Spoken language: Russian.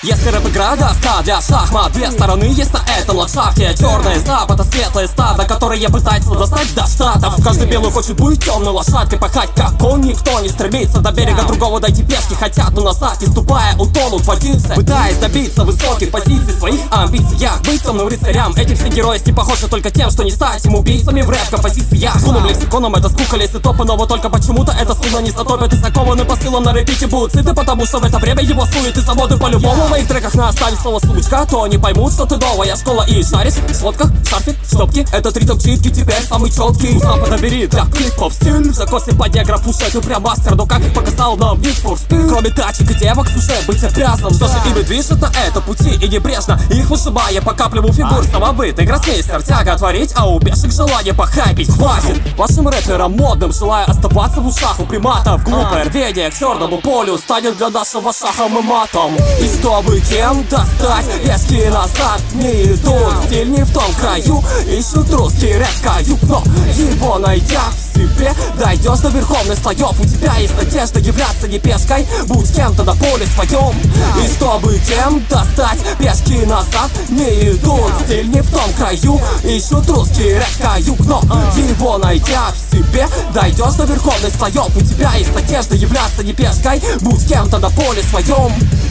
Если рэп-игра доска для шахмат, две стороны есть на этом ландшафте. Черное запад, а светлое стадо, которое пытается достать до штатов. Каждый белый хочет быть темной лошадкой, пахать как он, никто не стремится до берега другого дойти пешки. Хотят, но назад не ступая, утонут в водице, пытаясь добиться высоких позиций в своих амбициях. Быть темным рыцарям, эти все герои не похожи только тем, что не стать им убийцами в рэп-композициях. Гуном лексиконом это скука, лес и топы, но вот только почему-то это судно не затопят и закованы посылом на репите будут сыты, потому что в это время его сует и заводы по-любому. В моих треках на останется слово сучка, то они поймут, что ты новая школа и шаришь в шмотках, шарфик, шлепки. Этот ритм читки теперь самый четкий. Запада бери для клипов стиль, в закосе по диаграфу ты прям мастер, но как показал нам Need for Speed. Кроме тачек и девок с уже быть обязан, что же ими движет на это пути и небрежно их вышибая по каплям у фигур самобытный гроссмейстер. Тяга творить, а у пешек желание похайпить. Хватит вашим рэперам модным, желая оставаться в ушах у приматов. Глупое рвение к черному полю станет для нашего шахом и матом. И чтобы кем достать, пешки назад не идут. Стиль не в том краю, ищут русский рэп-каюк, но его найдя в себе дойдешь до верховных слоев. У тебя есть надежда являться не пешкой, будь кем-то на поле своем. И чтобы кем достать, пешки назад не идут. Стиль не в том краю, ищут русский рэп-каюк, но его найдя в себе дойдешь до верховных слоев. У тебя есть надежда являться не пешкой, будь кем-то на поле своем.